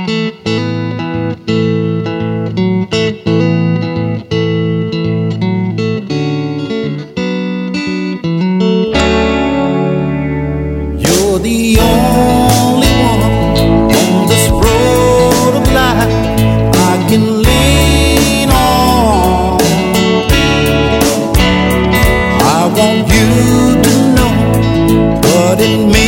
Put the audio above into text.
You're the only one on this road of life I can lean on. I want you to know what it means